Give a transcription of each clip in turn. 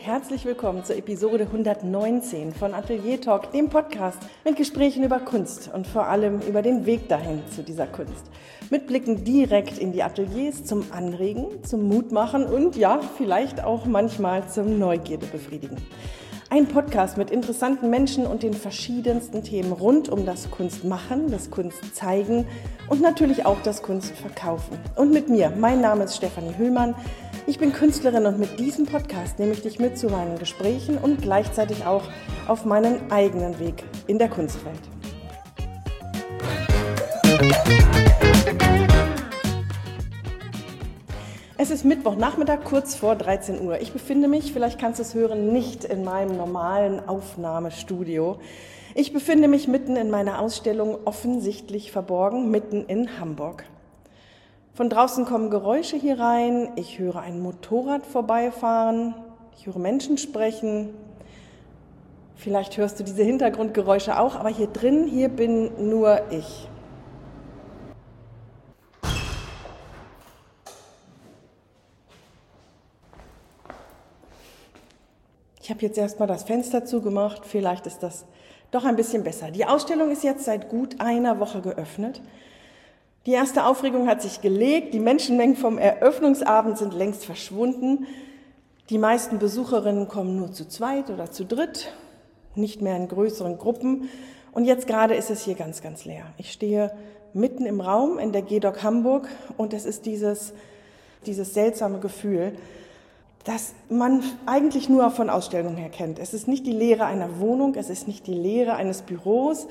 herzlich willkommen zur Episode 119 von Atelier Talk, dem Podcast mit Gesprächen über Kunst und vor allem über den Weg dahin zu dieser Kunst. Mit Blicken direkt in die Ateliers zum Anregen, zum Mutmachen und ja, vielleicht auch manchmal zum Neugierde befriedigen. Ein Podcast mit interessanten Menschen und den verschiedensten Themen rund um das Kunstmachen, das Kunstzeigen und natürlich auch das Kunstverkaufen. Und mit mir, mein Name ist Stefanie Hüllmann, ich bin Künstlerin und mit diesem Podcast nehme ich dich mit zu meinen Gesprächen und gleichzeitig auch auf meinen eigenen Weg in der Kunstwelt. Es ist Mittwochnachmittag, kurz vor 13 Uhr. Ich befinde mich, vielleicht kannst du es hören, nicht in meinem normalen Aufnahmestudio. Ich befinde mich mitten in meiner Ausstellung Offensichtlich verborgen, mitten in Hamburg. Von draußen kommen Geräusche hier rein, ich höre ein Motorrad vorbeifahren, ich höre Menschen sprechen. Vielleicht hörst du diese Hintergrundgeräusche auch, aber hier drin, hier bin nur ich. Ich habe jetzt erstmal das Fenster zugemacht, vielleicht ist das doch ein bisschen besser. Die Ausstellung ist jetzt seit gut einer Woche geöffnet. Die erste Aufregung hat sich gelegt, die Menschenmengen vom Eröffnungsabend sind längst verschwunden. Die meisten Besucherinnen kommen nur zu zweit oder zu dritt, nicht mehr in größeren Gruppen. Und jetzt gerade ist es hier ganz, ganz leer. Ich stehe mitten im Raum in der GEDOC Hamburg und es ist dieses seltsame Gefühl, das man eigentlich nur von Ausstellungen her kennt. Es ist nicht die Leere einer Wohnung, es ist nicht die Leere eines Büros,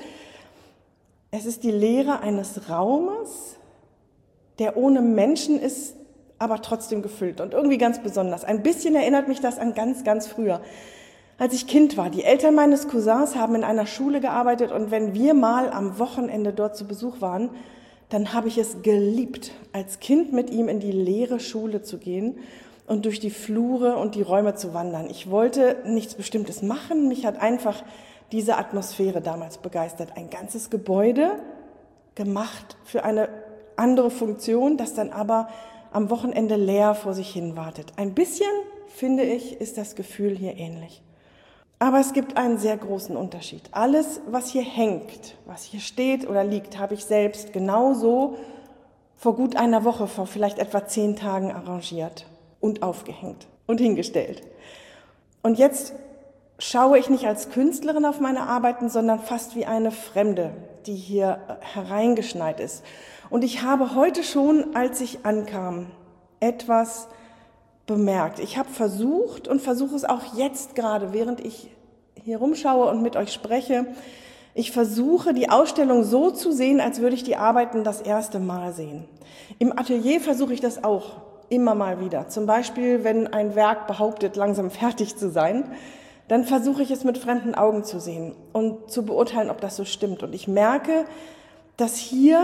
es ist die Leere eines Raumes, der ohne Menschen ist, aber trotzdem gefüllt und irgendwie ganz besonders. Ein bisschen erinnert mich das an ganz, ganz früher. Als ich Kind war, die Eltern meines Cousins haben in einer Schule gearbeitet und wenn wir mal am Wochenende dort zu Besuch waren, dann habe ich es geliebt, als Kind mit ihm in die leere Schule zu gehen und durch die Flure und die Räume zu wandern. Ich wollte nichts Bestimmtes machen, mich hat einfach diese Atmosphäre damals begeistert. Ein ganzes Gebäude gemacht für eine andere Funktion, das dann aber am Wochenende leer vor sich hin wartet. Ein bisschen, finde ich, ist das Gefühl hier ähnlich. Aber es gibt einen sehr großen Unterschied. Alles, was hier hängt, was hier steht oder liegt, habe ich selbst genauso vor gut einer Woche, vor vielleicht etwa 10 Tagen arrangiert und aufgehängt und hingestellt. Und jetzt schaue ich nicht als Künstlerin auf meine Arbeiten, sondern fast wie eine Fremde, die hier hereingeschneit ist. Und ich habe heute schon, als ich ankam, etwas bemerkt. Ich habe versucht und versuche es auch jetzt gerade, während ich hier rumschaue und mit euch spreche, ich versuche die Ausstellung so zu sehen, als würde ich die Arbeiten das erste Mal sehen. Im Atelier versuche ich das auch immer mal wieder. Zum Beispiel, wenn ein Werk behauptet, langsam fertig zu sein, dann versuche ich es mit fremden Augen zu sehen und zu beurteilen, ob das so stimmt. Und ich merke, dass hier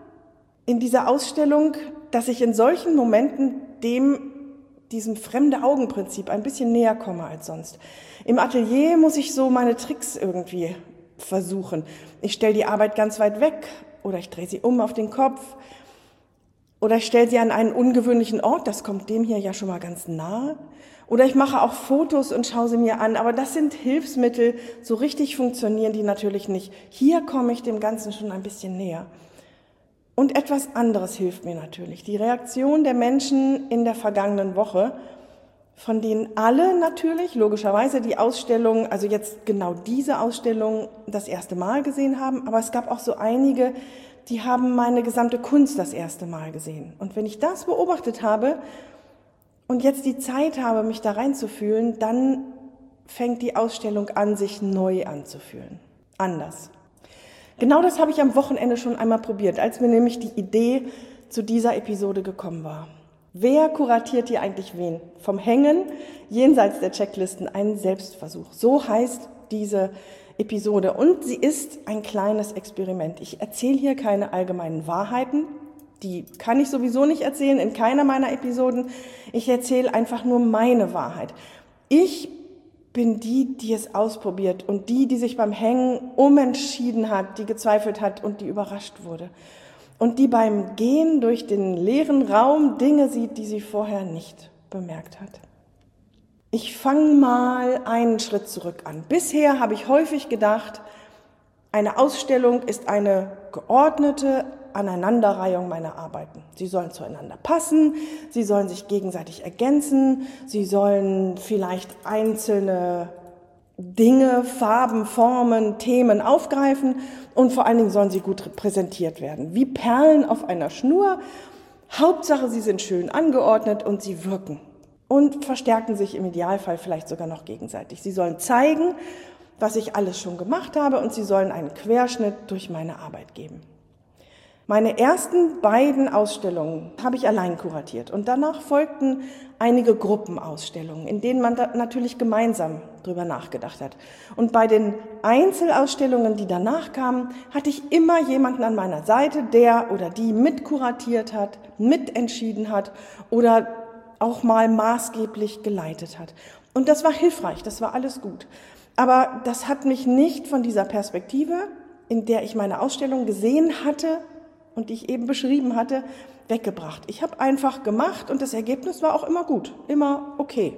in dieser Ausstellung, dass ich in solchen Momenten diesem Fremde-Augen-Prinzip ein bisschen näher komme als sonst. Im Atelier muss ich so meine Tricks irgendwie versuchen. Ich stelle die Arbeit ganz weit weg oder ich drehe sie um auf den Kopf oder ich stelle sie an einen ungewöhnlichen Ort, das kommt dem hier ja schon mal ganz nahe. Oder ich mache auch Fotos und schaue sie mir an, aber das sind Hilfsmittel, so richtig funktionieren die natürlich nicht. Hier komme ich dem Ganzen schon ein bisschen näher. Und etwas anderes hilft mir natürlich, die Reaktion der Menschen in der vergangenen Woche, von denen alle natürlich, logischerweise die Ausstellung, also jetzt genau diese Ausstellung das erste Mal gesehen haben, aber es gab auch so einige, die haben meine gesamte Kunst das erste Mal gesehen. Und wenn ich das beobachtet habe und jetzt die Zeit habe, mich da reinzufühlen, dann fängt die Ausstellung an, sich neu anzufühlen. Anders. Genau das habe ich am Wochenende schon einmal probiert, als mir nämlich die Idee zu dieser Episode gekommen war. Wer kuratiert hier eigentlich wen? Vom Hängen, jenseits der Checklisten, einen Selbstversuch. So heißt diese Episode. Und sie ist ein kleines Experiment. Ich erzähle hier keine allgemeinen Wahrheiten. Die kann ich sowieso nicht erzählen in keiner meiner Episoden. Ich erzähle einfach nur meine Wahrheit. Ich bin die es ausprobiert und die sich beim Hängen umentschieden hat, die gezweifelt hat und die überrascht wurde. Und die beim Gehen durch den leeren Raum Dinge sieht, die sie vorher nicht bemerkt hat. Ich fange mal einen Schritt zurück an. Bisher habe ich häufig gedacht, eine Ausstellung ist eine geordnete Aneinanderreihung meiner Arbeiten. Sie sollen zueinander passen, sie sollen sich gegenseitig ergänzen, sie sollen vielleicht einzelne Dinge, Farben, Formen, Themen aufgreifen und vor allen Dingen sollen sie gut präsentiert werden. Wie Perlen auf einer Schnur. Hauptsache, sie sind schön angeordnet und sie wirken und verstärken sich im Idealfall vielleicht sogar noch gegenseitig. Sie sollen zeigen, was ich alles schon gemacht habe und sie sollen einen Querschnitt durch meine Arbeit geben. Meine ersten beiden Ausstellungen habe ich allein kuratiert und danach folgten einige Gruppenausstellungen, in denen man natürlich gemeinsam drüber nachgedacht hat. Und bei den Einzelausstellungen, die danach kamen, hatte ich immer jemanden an meiner Seite, der oder die mitkuratiert hat, mitentschieden hat oder auch mal maßgeblich geleitet hat. Und das war hilfreich, das war alles gut. Aber das hat mich nicht von dieser Perspektive, in der ich meine Ausstellung gesehen hatte und die ich eben beschrieben hatte, weggebracht. Ich habe einfach gemacht und das Ergebnis war auch immer gut, immer okay.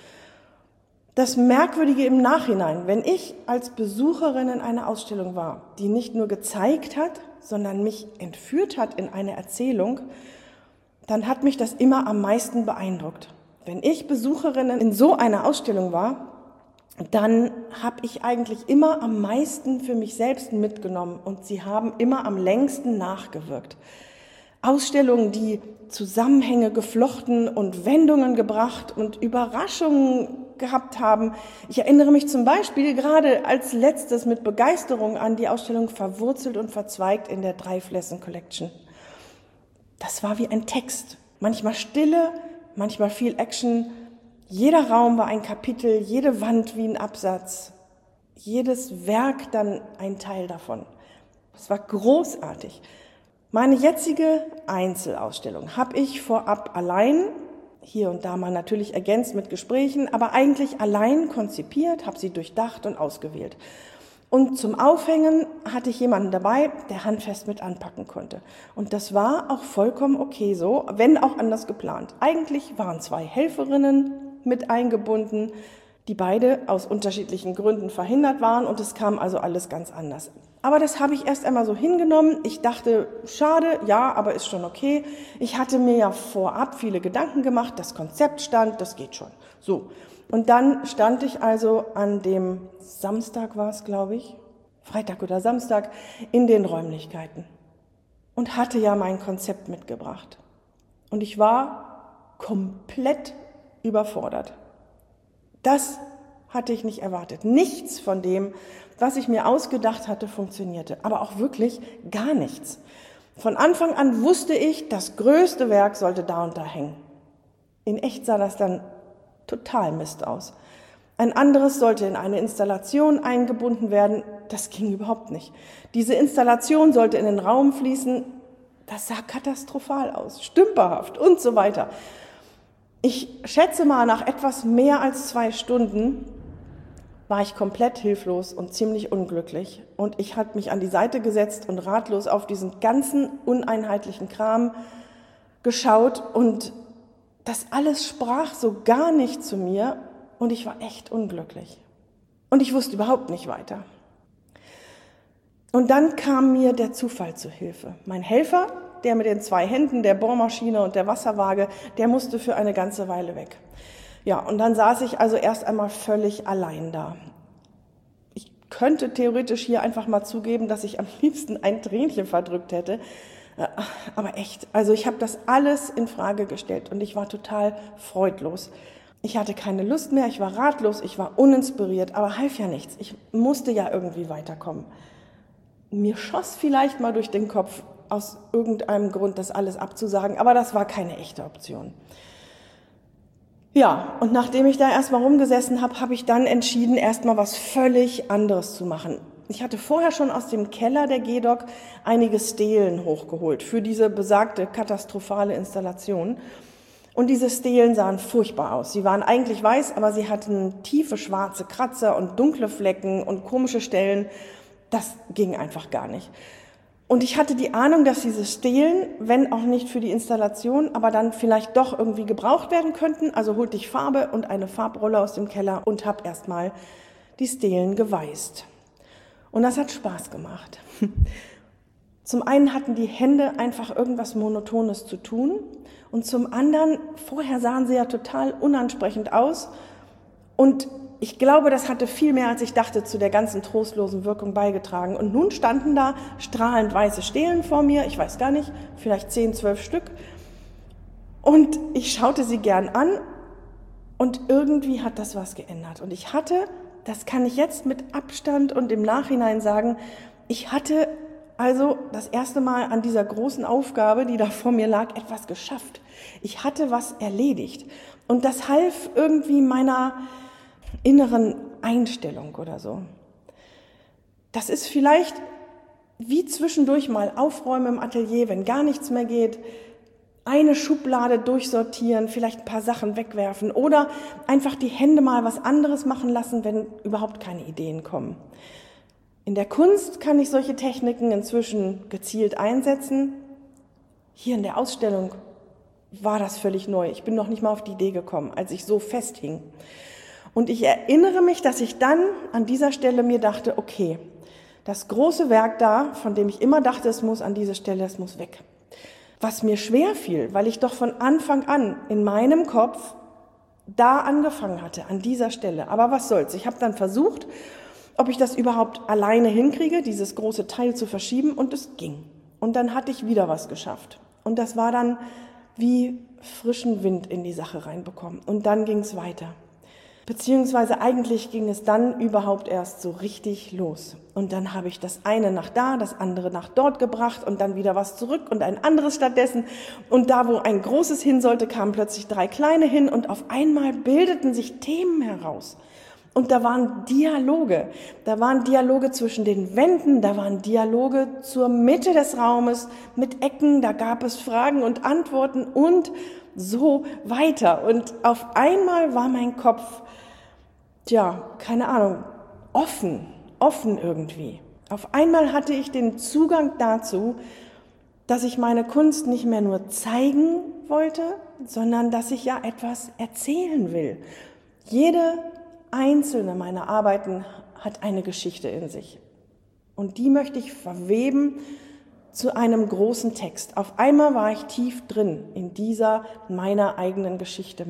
Das Merkwürdige im Nachhinein, wenn ich als Besucherin in einer Ausstellung war, die nicht nur gezeigt hat, sondern mich entführt hat in eine Erzählung, dann hat mich das immer am meisten beeindruckt. Wenn ich Besucherin in so einer Ausstellung war, dann habe ich eigentlich immer am meisten für mich selbst mitgenommen und sie haben immer am längsten nachgewirkt. Ausstellungen, die Zusammenhänge geflochten und Wendungen gebracht und Überraschungen gehabt haben. Ich erinnere mich zum Beispiel gerade als letztes mit Begeisterung an die Ausstellung Verwurzelt und Verzweigt in der Dreiflessen Collection. Das war wie ein Text, manchmal Stille, manchmal viel Action. Jeder Raum war ein Kapitel, jede Wand wie ein Absatz, jedes Werk dann ein Teil davon. Es war großartig. Meine jetzige Einzelausstellung habe ich vorab allein, hier und da mal natürlich ergänzt mit Gesprächen, aber eigentlich allein konzipiert, habe sie durchdacht und ausgewählt. Und zum Aufhängen hatte ich jemanden dabei, der handfest mit anpacken konnte. Und das war auch vollkommen okay so, wenn auch anders geplant. Eigentlich waren 2 Helferinnen mit eingebunden, die beide aus unterschiedlichen Gründen verhindert waren und es kam also alles ganz anders. Aber das habe ich erst einmal so hingenommen. Ich dachte, schade, ja, aber ist schon okay. Ich hatte mir ja vorab viele Gedanken gemacht, das Konzept stand, das geht schon. So. Und dann stand ich also an dem Samstag war es, glaube ich, Freitag oder Samstag, in den Räumlichkeiten und hatte ja mein Konzept mitgebracht. Und ich war komplett überfordert. Das hatte ich nicht erwartet. Nichts von dem, was ich mir ausgedacht hatte, funktionierte. Aber auch wirklich gar nichts. Von Anfang an wusste ich, das größte Werk sollte da und da hängen. In echt sah das dann total Mist aus. Ein anderes sollte in eine Installation eingebunden werden. Das ging überhaupt nicht. Diese Installation sollte in den Raum fließen. Das sah katastrophal aus, stümperhaft und so weiter. Ich schätze mal, nach etwas mehr als 2 Stunden war ich komplett hilflos und ziemlich unglücklich. Und ich habe mich an die Seite gesetzt und ratlos auf diesen ganzen uneinheitlichen Kram geschaut. Und das alles sprach so gar nicht zu mir. Und ich war echt unglücklich. Und ich wusste überhaupt nicht weiter. Und dann kam mir der Zufall zu Hilfe. Mein Helfer, der mit den 2 Händen, der Bohrmaschine und der Wasserwaage, der musste für eine ganze Weile weg. Ja, und dann saß ich also erst einmal völlig allein da. Ich könnte theoretisch hier einfach mal zugeben, dass ich am liebsten ein Tränchen verdrückt hätte. Aber echt, also ich habe das alles in Frage gestellt und ich war total freudlos. Ich hatte keine Lust mehr, ich war ratlos, ich war uninspiriert, aber half ja nichts. Ich musste ja irgendwie weiterkommen. Mir schoss vielleicht mal durch den Kopf, aus irgendeinem Grund das alles abzusagen, aber das war keine echte Option. Ja, und nachdem ich da erstmal rumgesessen habe, habe ich dann entschieden, erstmal was völlig anderes zu machen. Ich hatte vorher schon aus dem Keller der GEDOC einige Stelen hochgeholt für diese besagte katastrophale Installation. Und diese Stelen sahen furchtbar aus. Sie waren eigentlich weiß, aber sie hatten tiefe schwarze Kratzer und dunkle Flecken und komische Stellen. Das ging einfach gar nicht. Und ich hatte die Ahnung, dass diese Stelen, wenn auch nicht für die Installation, aber dann vielleicht doch irgendwie gebraucht werden könnten. Also holte ich Farbe und eine Farbrolle aus dem Keller und habe erstmal die Stelen geweißt. Und das hat Spaß gemacht. Zum einen hatten die Hände einfach irgendwas Monotones zu tun und zum anderen, vorher sahen sie ja total unansprechend aus und ich glaube, das hatte viel mehr, als ich dachte, zu der ganzen trostlosen Wirkung beigetragen. Und nun standen da strahlend weiße Stelen vor mir, ich weiß gar nicht, vielleicht 10, 12 Stück. Und ich schaute sie gern an und irgendwie hat das was geändert. Und ich hatte, das kann ich jetzt mit Abstand und im Nachhinein sagen, ich hatte also das erste Mal an dieser großen Aufgabe, die da vor mir lag, etwas geschafft. Ich hatte was erledigt. Und das half irgendwie meiner inneren Einstellung oder so. Das ist vielleicht wie zwischendurch mal aufräumen im Atelier, wenn gar nichts mehr geht, eine Schublade durchsortieren, vielleicht ein paar Sachen wegwerfen oder einfach die Hände mal was anderes machen lassen, wenn überhaupt keine Ideen kommen. In der Kunst kann ich solche Techniken inzwischen gezielt einsetzen. Hier in der Ausstellung war das völlig neu. Ich bin noch nicht mal auf die Idee gekommen, als ich so festhing. Und ich erinnere mich, dass ich dann an dieser Stelle mir dachte, okay, das große Werk da, von dem ich immer dachte, es muss an diese Stelle, es muss weg. Was mir schwer fiel, weil ich doch von Anfang an in meinem Kopf da angefangen hatte, an dieser Stelle. Aber was soll's? Ich habe dann versucht, ob ich das überhaupt alleine hinkriege, dieses große Teil zu verschieben und es ging. Und dann hatte ich wieder was geschafft. Und das war dann wie frischen Wind in die Sache reinbekommen. Und dann ging's weiter. Beziehungsweise eigentlich ging es dann überhaupt erst so richtig los. Und dann habe ich das eine nach da, das andere nach dort gebracht und dann wieder was zurück und ein anderes stattdessen. Und da, wo ein großes hin sollte, kamen plötzlich 3 kleine hin und auf einmal bildeten sich Themen heraus. Und da waren Dialoge. Da waren Dialoge zwischen den Wänden, da waren Dialoge zur Mitte des Raumes mit Ecken, da gab es Fragen und Antworten und so weiter. Und auf einmal war mein Kopf, keine Ahnung, offen irgendwie. Auf einmal hatte ich den Zugang dazu, dass ich meine Kunst nicht mehr nur zeigen wollte, sondern dass ich ja etwas erzählen will. Jede einzelne meiner Arbeiten hat eine Geschichte in sich. Und die möchte ich verweben zu einem großen Text. Auf einmal war ich tief drin in dieser meiner eigenen Geschichte.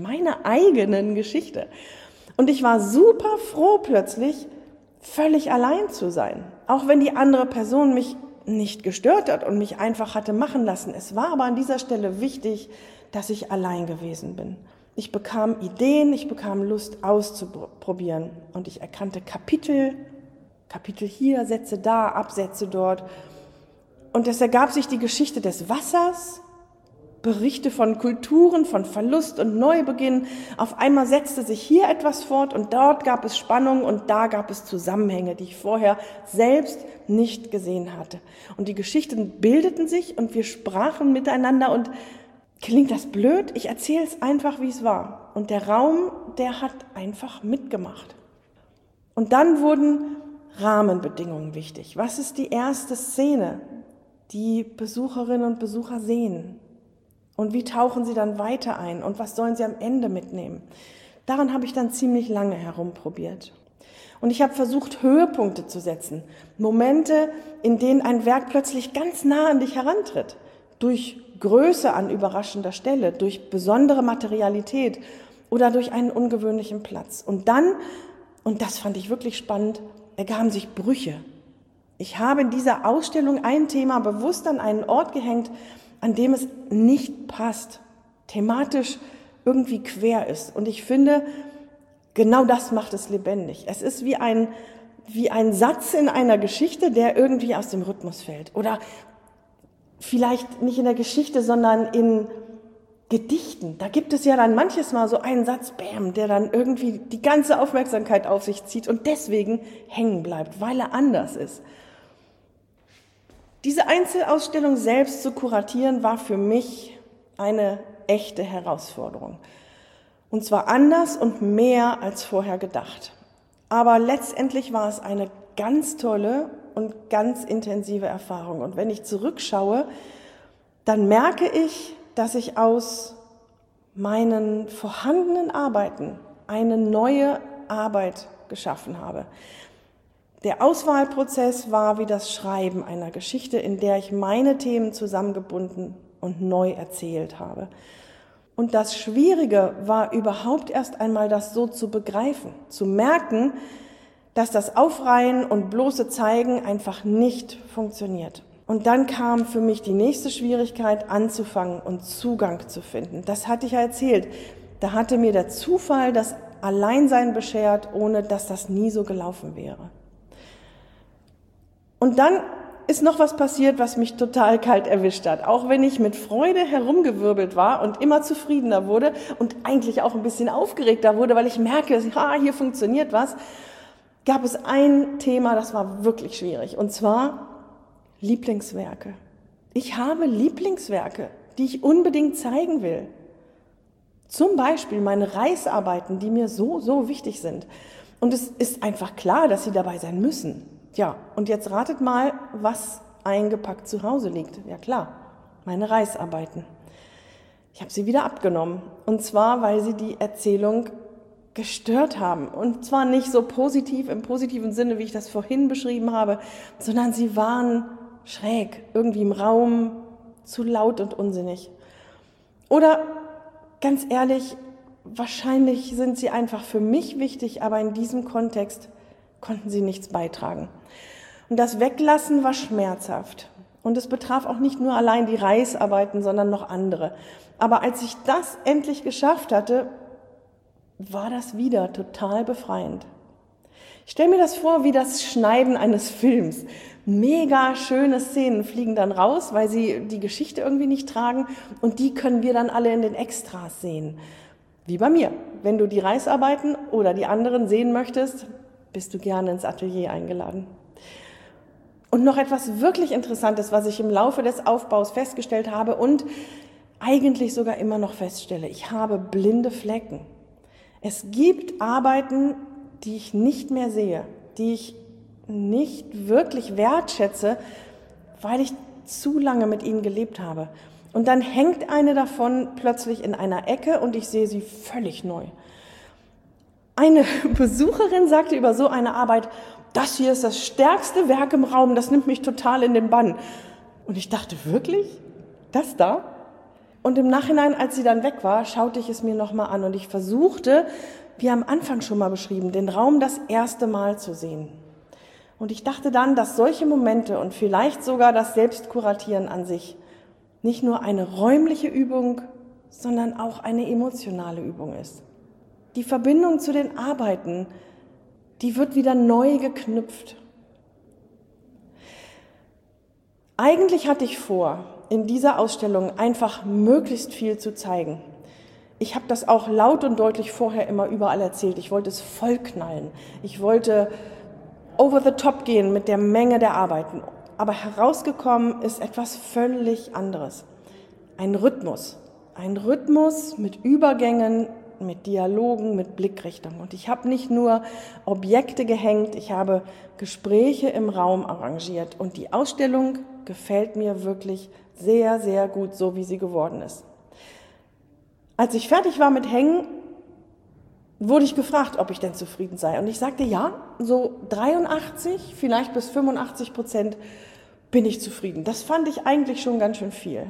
Und ich war super froh plötzlich, völlig allein zu sein. Auch wenn die andere Person mich nicht gestört hat und mich einfach hatte machen lassen. Es war aber an dieser Stelle wichtig, dass ich allein gewesen bin. Ich bekam Ideen, ich bekam Lust auszuprobieren und ich erkannte Kapitel hier, Sätze da, Absätze dort. Und es ergab sich die Geschichte des Wassers, Berichte von Kulturen, von Verlust und Neubeginn. Auf einmal setzte sich hier etwas fort und dort gab es Spannung und da gab es Zusammenhänge, die ich vorher selbst nicht gesehen hatte. Und die Geschichten bildeten sich und wir sprachen miteinander und klingt das blöd? Ich erzähle es einfach, wie es war. Und der Raum, der hat einfach mitgemacht. Und dann wurden Rahmenbedingungen wichtig. Was ist die erste Szene, die Besucherinnen und Besucher sehen? Und wie tauchen sie dann weiter ein? Und was sollen sie am Ende mitnehmen? Daran habe ich dann ziemlich lange herumprobiert. Und ich habe versucht, Höhepunkte zu setzen. Momente, in denen ein Werk plötzlich ganz nah an dich herantritt. Durch Größe an überraschender Stelle, durch besondere Materialität oder durch einen ungewöhnlichen Platz. Und dann, und das fand ich wirklich spannend, ergaben sich Brüche. Ich habe in dieser Ausstellung ein Thema bewusst an einen Ort gehängt, an dem es nicht passt, thematisch irgendwie quer ist. Und ich finde, genau das macht es lebendig. Es ist wie ein Satz in einer Geschichte, der irgendwie aus dem Rhythmus fällt. Oder vielleicht nicht in der Geschichte, sondern in Gedichten. Da gibt es ja dann manches Mal so einen Satz, bam, der dann irgendwie die ganze Aufmerksamkeit auf sich zieht und deswegen hängen bleibt, weil er anders ist. Diese Einzelausstellung selbst zu kuratieren, war für mich eine echte Herausforderung. Und zwar anders und mehr als vorher gedacht. Aber letztendlich war es eine ganz tolle und ganz intensive Erfahrung. Und wenn ich zurückschaue, dann merke ich, dass ich aus meinen vorhandenen Arbeiten eine neue Arbeit geschaffen habe. Der Auswahlprozess war wie das Schreiben einer Geschichte, in der ich meine Themen zusammengebunden und neu erzählt habe. Und das Schwierige war überhaupt erst einmal, das so zu begreifen, zu merken, dass das Aufreihen und bloße Zeigen einfach nicht funktioniert. Und dann kam für mich die nächste Schwierigkeit, anzufangen und Zugang zu finden. Das hatte ich ja erzählt. Da hatte mir der Zufall das Alleinsein beschert, ohne dass das nie so gelaufen wäre. Und dann ist noch was passiert, was mich total kalt erwischt hat. Auch wenn ich mit Freude herumgewirbelt war und immer zufriedener wurde und eigentlich auch ein bisschen aufgeregter wurde, weil ich merke, hier funktioniert was, gab es ein Thema, das war wirklich schwierig, und zwar Lieblingswerke. Ich habe Lieblingswerke, die ich unbedingt zeigen will. Zum Beispiel meine Reisarbeiten, die mir so wichtig sind. Und es ist einfach klar, dass sie dabei sein müssen. Ja, und jetzt ratet mal, was eingepackt zu Hause liegt. Ja klar, meine Reisarbeiten. Ich habe sie wieder abgenommen. Und zwar, weil sie die Erzählung gestört haben. Und zwar nicht so positiv, im positiven Sinne, wie ich das vorhin beschrieben habe, sondern sie waren schräg, irgendwie im Raum, zu laut und unsinnig. Oder, ganz ehrlich, wahrscheinlich sind sie einfach für mich wichtig, aber in diesem Kontext konnten sie nichts beitragen. Und das Weglassen war schmerzhaft. Und es betraf auch nicht nur allein die Reisarbeiten, sondern noch andere. Aber als ich das endlich geschafft hatte, war das wieder total befreiend. Ich stelle mir das vor wie das Schneiden eines Films. Mega schöne Szenen fliegen dann raus, weil sie die Geschichte irgendwie nicht tragen, und die können wir dann alle in den Extras sehen. Wie bei mir. Wenn du die Reisarbeiten oder die anderen sehen möchtest, bist du gerne ins Atelier eingeladen. Und noch etwas wirklich Interessantes, was ich im Laufe des Aufbaus festgestellt habe und eigentlich sogar immer noch feststelle: Ich habe blinde Flecken. Es gibt Arbeiten, die ich nicht mehr sehe, die ich nicht wirklich wertschätze, weil ich zu lange mit ihnen gelebt habe. Und dann hängt eine davon plötzlich in einer Ecke und ich sehe sie völlig neu. Eine Besucherin sagte über so eine Arbeit: Das hier ist das stärkste Werk im Raum, das nimmt mich total in den Bann. Und ich dachte, wirklich? Das da? Und im Nachhinein, als sie dann weg war, schaute ich es mir nochmal an und ich versuchte, wie am Anfang schon mal beschrieben, den Raum das erste Mal zu sehen. Und ich dachte dann, dass solche Momente und vielleicht sogar das Selbstkuratieren an sich nicht nur eine räumliche Übung, sondern auch eine emotionale Übung ist. Die Verbindung zu den Arbeiten, die wird wieder neu geknüpft. Eigentlich hatte ich vor, in dieser Ausstellung einfach möglichst viel zu zeigen. Ich habe das auch laut und deutlich vorher immer überall erzählt. Ich wollte es vollknallen. Ich wollte over the top gehen mit der Menge der Arbeiten. Aber herausgekommen ist etwas völlig anderes. Ein Rhythmus. Ein Rhythmus mit Übergängen, mit Dialogen, mit Blickrichtung. Und ich habe nicht nur Objekte gehängt, ich habe Gespräche im Raum arrangiert. Und die Ausstellung gefällt mir wirklich sehr, sehr gut, so wie sie geworden ist. Als ich fertig war mit Hängen, wurde ich gefragt, ob ich denn zufrieden sei. Und ich sagte, ja, so 83, vielleicht bis 85% bin ich zufrieden. Das fand ich eigentlich schon ganz schön viel.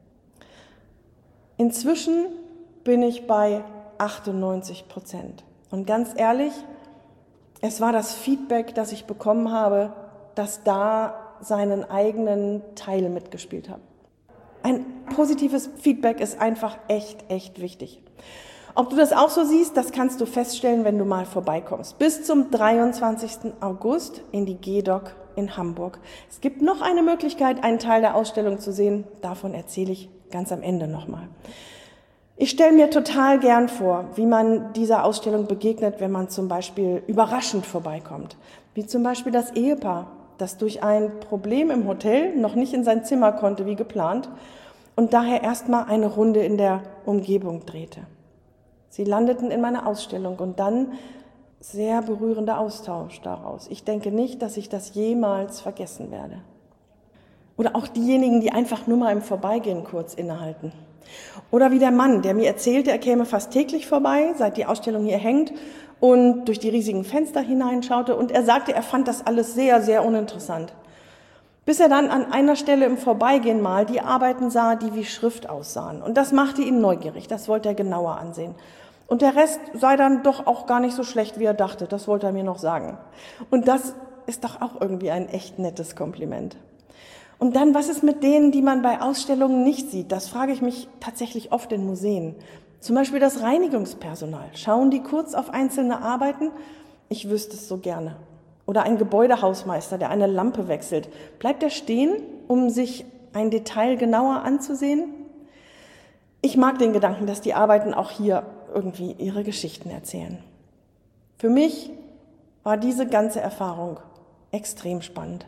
Inzwischen bin ich bei 98%. Und ganz ehrlich, es war das Feedback, das ich bekommen habe, das da seinen eigenen Teil mitgespielt hat. Ein positives Feedback ist einfach echt wichtig. Ob du das auch so siehst, das kannst du feststellen, wenn du mal vorbeikommst. Bis zum 23. August in die GEDOC in Hamburg. Es gibt noch eine Möglichkeit, einen Teil der Ausstellung zu sehen. Davon erzähle ich ganz am Ende nochmal. Ich stelle mir total gern vor, wie man dieser Ausstellung begegnet, wenn man zum Beispiel überraschend vorbeikommt. Wie zum Beispiel das Ehepaar, das durch ein Problem im Hotel noch nicht in sein Zimmer konnte wie geplant und daher erstmal eine Runde in der Umgebung drehte. Sie landeten in meiner Ausstellung und dann sehr berührender Austausch daraus. Ich denke nicht, dass ich das jemals vergessen werde. Oder auch diejenigen, die einfach nur mal im Vorbeigehen kurz innehalten. Oder wie der Mann, der mir erzählte, er käme fast täglich vorbei, seit die Ausstellung hier hängt, und durch die riesigen Fenster hineinschaute. Und er sagte, er fand das alles sehr, sehr uninteressant. Bis er dann an einer Stelle im Vorbeigehen mal die Arbeiten sah, die wie Schrift aussahen. Und das machte ihn neugierig, das wollte er genauer ansehen. Und der Rest sei dann doch auch gar nicht so schlecht, wie er dachte, das wollte er mir noch sagen. Und das ist doch auch irgendwie ein echt nettes Kompliment. Und dann, was ist mit denen, die man bei Ausstellungen nicht sieht? Das frage ich mich tatsächlich oft in Museen. Zum Beispiel das Reinigungspersonal. Schauen die kurz auf einzelne Arbeiten? Ich wüsste es so gerne. Oder ein Gebäudehausmeister, der eine Lampe wechselt. Bleibt er stehen, um sich ein Detail genauer anzusehen? Ich mag den Gedanken, dass die Arbeiten auch hier irgendwie ihre Geschichten erzählen. Für mich war diese ganze Erfahrung extrem spannend.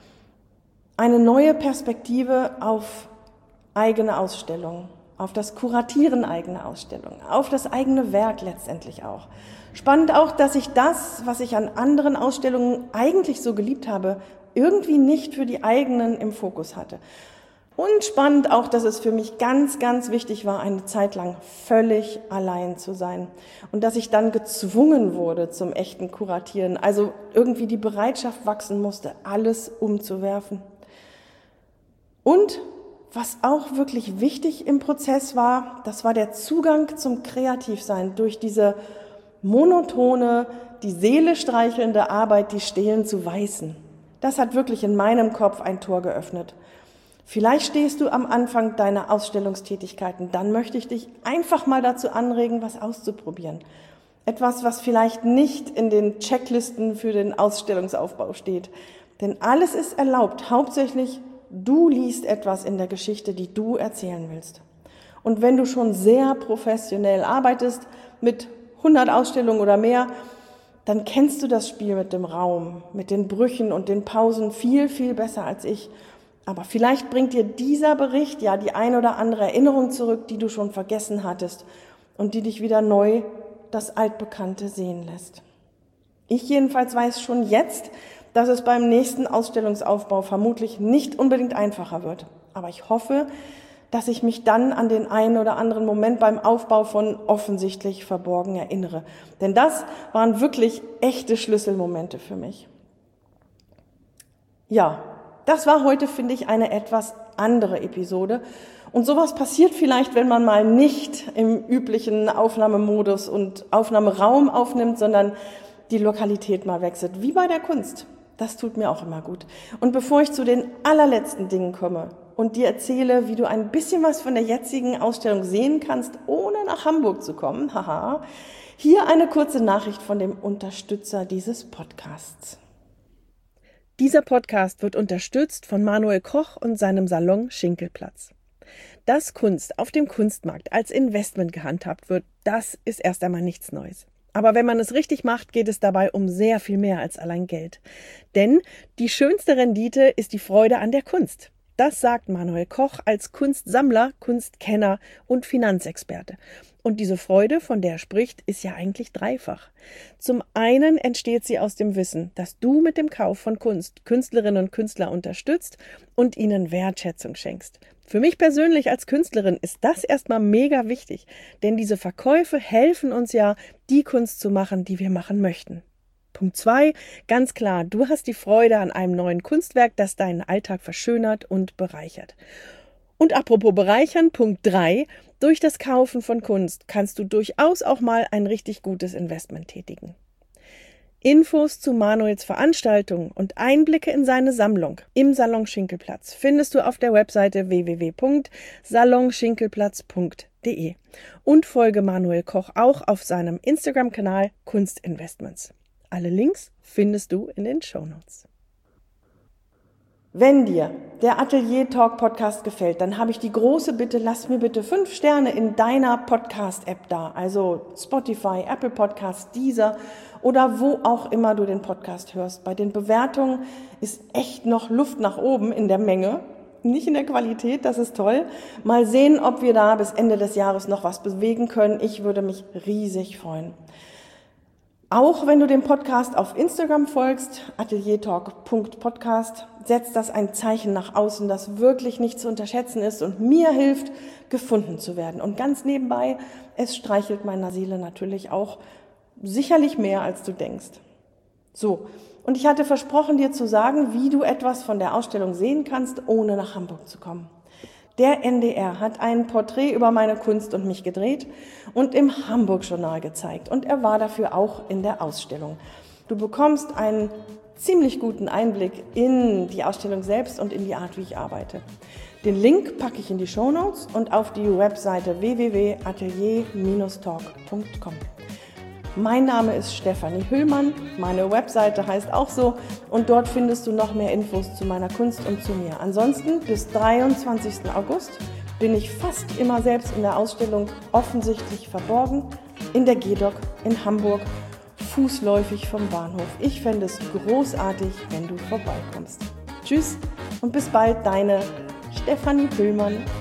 Eine neue Perspektive auf eigene Ausstellungen, auf das Kuratieren eigener Ausstellungen, auf das eigene Werk letztendlich auch. Spannend auch, dass ich das, was ich an anderen Ausstellungen eigentlich so geliebt habe, irgendwie nicht für die eigenen im Fokus hatte. Und spannend auch, dass es für mich ganz, ganz wichtig war, eine Zeit lang völlig allein zu sein. Und dass ich dann gezwungen wurde zum echten Kuratieren. Also irgendwie die Bereitschaft wachsen musste, alles umzuwerfen. Und was auch wirklich wichtig im Prozess war, das war der Zugang zum Kreativsein durch diese monotone, die Seele streichelnde Arbeit, die Stelen zu weißen. Das hat wirklich in meinem Kopf ein Tor geöffnet. Vielleicht stehst du am Anfang deiner Ausstellungstätigkeiten, dann möchte ich dich einfach mal dazu anregen, was auszuprobieren. Etwas, was vielleicht nicht in den Checklisten für den Ausstellungsaufbau steht. Denn alles ist erlaubt, hauptsächlich du liest etwas in der Geschichte, die du erzählen willst. Und wenn du schon sehr professionell arbeitest, mit 100 Ausstellungen oder mehr, dann kennst du das Spiel mit dem Raum, mit den Brüchen und den Pausen viel, viel besser als ich. Aber vielleicht bringt dir dieser Bericht ja die ein oder andere Erinnerung zurück, die du schon vergessen hattest und die dich wieder neu das Altbekannte sehen lässt. Ich jedenfalls weiß schon jetzt, dass es beim nächsten Ausstellungsaufbau vermutlich nicht unbedingt einfacher wird. Aber ich hoffe, dass ich mich dann an den einen oder anderen Moment beim Aufbau von offensichtlich verborgen erinnere. Denn das waren wirklich echte Schlüsselmomente für mich. Ja, das war heute, finde ich, eine etwas andere Episode. Und sowas passiert vielleicht, wenn man mal nicht im üblichen Aufnahmemodus und Aufnahmeraum aufnimmt, sondern die Lokalität mal wechselt, wie bei der Kunst. Das tut mir auch immer gut. Und bevor ich zu den allerletzten Dingen komme und dir erzähle, wie du ein bisschen was von der jetzigen Ausstellung sehen kannst, ohne nach Hamburg zu kommen, haha, hier eine kurze Nachricht von dem Unterstützer dieses Podcasts. Dieser Podcast wird unterstützt von Manuel Koch und seinem Salon Schinkelplatz. Dass Kunst auf dem Kunstmarkt als Investment gehandhabt wird, das ist erst einmal nichts Neues. Aber wenn man es richtig macht, geht es dabei um sehr viel mehr als allein Geld. Denn die schönste Rendite ist die Freude an der Kunst. Das sagt Manuel Koch als Kunstsammler, Kunstkenner und Finanzexperte. Und diese Freude, von der er spricht, ist ja eigentlich dreifach. Zum einen entsteht sie aus dem Wissen, dass du mit dem Kauf von Kunst Künstlerinnen und Künstler unterstützt und ihnen Wertschätzung schenkst. Für mich persönlich als Künstlerin ist das erstmal mega wichtig, denn diese Verkäufe helfen uns ja, die Kunst zu machen, die wir machen möchten. Punkt 2, ganz klar, du hast die Freude an einem neuen Kunstwerk, das deinen Alltag verschönert und bereichert. Und apropos bereichern, Punkt 3, durch das Kaufen von Kunst kannst du durchaus auch mal ein richtig gutes Investment tätigen. Infos zu Manuels Veranstaltungen und Einblicke in seine Sammlung im Salon Schinkelplatz findest du auf der Webseite www.salonschinkelplatz.de und folge Manuel Koch auch auf seinem Instagram-Kanal Kunstinvestments. Alle Links findest du in den Shownotes. Wenn dir der Atelier Talk Podcast gefällt, dann habe ich die große Bitte, lass mir bitte 5 Sterne in deiner Podcast-App da, also Spotify, Apple Podcasts, Deezer oder wo auch immer du den Podcast hörst. Bei den Bewertungen ist echt noch Luft nach oben in der Menge, nicht in der Qualität, das ist toll. Mal sehen, ob wir da bis Ende des Jahres noch was bewegen können. Ich würde mich riesig freuen. Auch wenn du dem Podcast auf Instagram folgst, ateliertalk.podcast, setzt das ein Zeichen nach außen, das wirklich nicht zu unterschätzen ist und mir hilft, gefunden zu werden. Und ganz nebenbei, es streichelt meiner Seele natürlich auch sicherlich mehr, als du denkst. So, und ich hatte versprochen, dir zu sagen, wie du etwas von der Ausstellung sehen kannst, ohne nach Hamburg zu kommen. Der NDR hat ein Porträt über meine Kunst und mich gedreht und im Hamburg-Journal gezeigt. Und er war dafür auch in der Ausstellung. Du bekommst einen ziemlich guten Einblick in die Ausstellung selbst und in die Art, wie ich arbeite. Den Link packe ich in die Shownotes und auf die Webseite www.atelier-talk.com. Mein Name ist Stefanie Hüllmann, meine Webseite heißt auch so und dort findest du noch mehr Infos zu meiner Kunst und zu mir. Ansonsten bis 23. August bin ich fast immer selbst in der Ausstellung offensichtlich verborgen, in der GEDOC in Hamburg, fußläufig vom Bahnhof. Ich fände es großartig, wenn du vorbeikommst. Tschüss und bis bald, deine Stefanie Hüllmann.